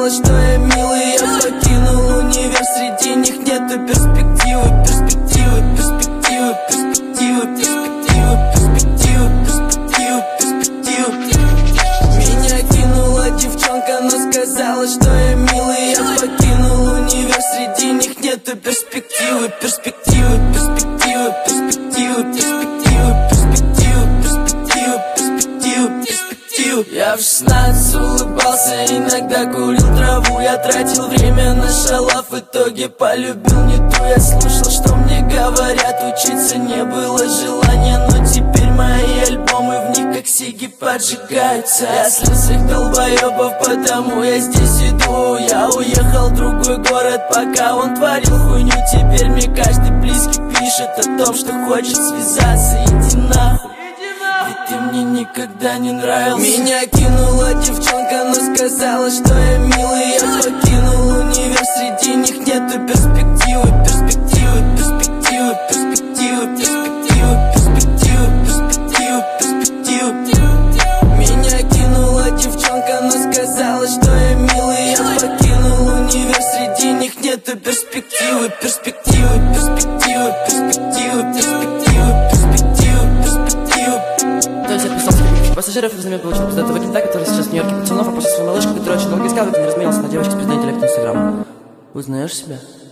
сказала, что я милый. Я покинул универ, среди них нету перспективы. Перспективы, перспективы, перспективы, перспективы, перспективы, перспективы, перспективы. Меня кинула девчонка, но сказала, что я милый. Я покинул универ, среди них нету перспективы. Перспективы, перспективы, перспективы, перспективы, перспективы, перспективы, перспективы, перспективы. Я в 16 улыбался, иногда курил траву. Я тратил время на шалав, в итоге полюбил не ту. Я слушал, что мне говорят, учиться не было желания. Но теперь мои альбомы, в них как сиги поджигаются. Я слил своих долбоебов, потому я здесь иду. Я уехал в другой город, пока он творил хуйню. Теперь мне каждый близкий пишет о том, что хочет связаться. Иди нахуй, ведь ты мне никогда не нравился. Меня кинула девчонка, но сказала, что я милый. Я покинул универ, среди них нету перспективы. Перспективы, перспективы, перспективы, перспективы, перспективы, перспективы, перспективы. Меня кинула девчонка, но сказала, что я милый. Я покинул универ, среди них нету перспективы. Перспективы, перспективы, перспективы, перспективы, перспективы, перспективы. То есть я писал скрипки пассажиров и взамен получил от этого кента, который сейчас в Нью-Йорке пацанов, а после своей малышки, которая очень долго искала, как не разменялся на девочке с перед интеллекта Инстаграма. Узнаешь себя?